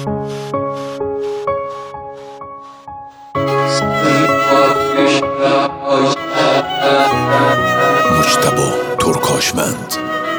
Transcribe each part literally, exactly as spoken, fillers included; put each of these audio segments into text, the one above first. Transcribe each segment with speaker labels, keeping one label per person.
Speaker 1: مجتبی ترکاشمند.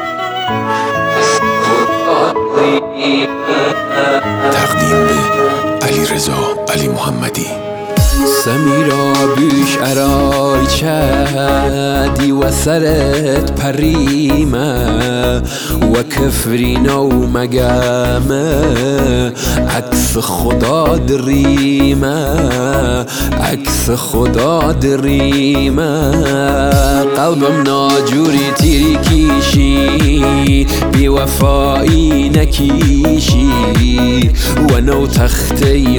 Speaker 1: تقدیم به علیرضا علی محمدی.
Speaker 2: سمیرا بیش ارای چدی و سرت پریمه و کفرینا و مگمه عکس خدا دریمه عکس خدا دریمه قلبم ناجوری تیری کیشی بی وفایی نکیشی و نو تختی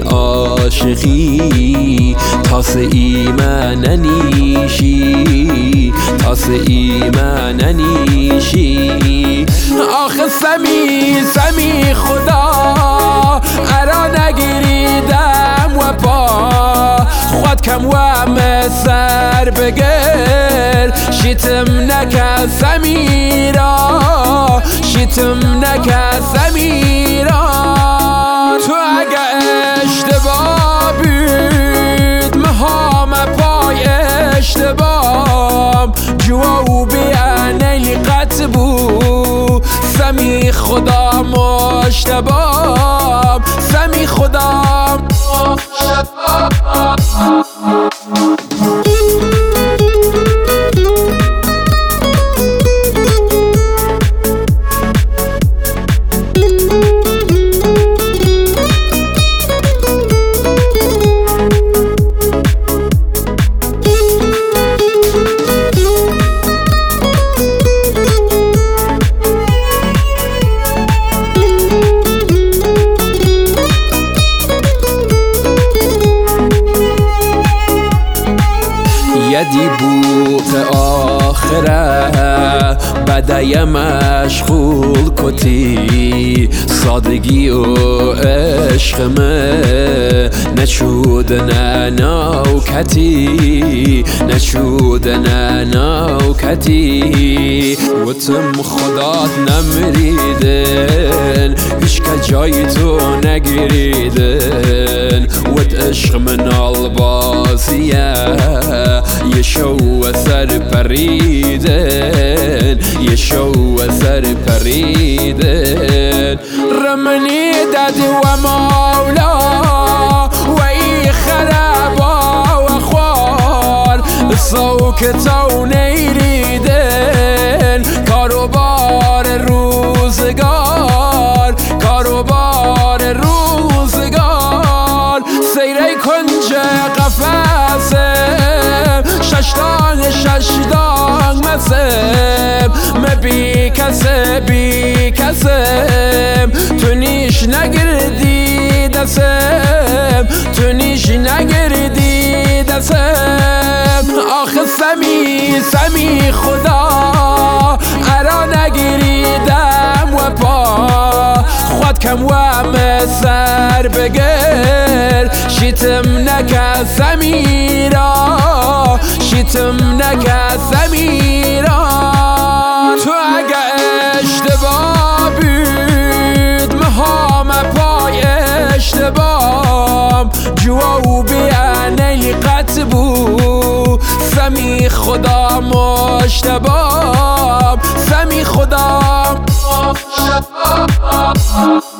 Speaker 2: عاشقی تاس ایمان ننیشی تاس ایمان ننیشی آخه سمی سمی خدا ارا نگیریدم و با خود کم و مسر بگر شیتم نکه سمیرا شیتم نکه سمیرا تو اگه اشتباه بود مهام پای اشتباه جوا و بیانه لیقت بود سمی خدا مشتباه سمی خدا مشتباه یدی بوق آخره بدای مشغول کتی سادگی و عشقمه نشود نه نوکتی نشود نه نوکتی و تم خدات نمریدن هیچ که جای تو نگریدن و عشق من البازیه یه شو سر پریدن یه شو سر پریدن رمنی دادی و مولا و ای خرابا و خوار سوکتو نیریدن کاروبار روزگار کاروبار روزگار سیره کنج قفصه ششتان ششتان مسم مبی کسه بی کسم تو نیش نگردی دسم تو نیش نگردی دسم آخه سمی سمی خدا ارا نگریدم و با خود کم و مسر بگر شیتم نکه سمیرا شیتم نکه سمیرا تو اگه اشتباه بود مهام پای اشتباه جوا و بیانه لیقت بود سمی خدا مشتباه سمی خدا مشتباه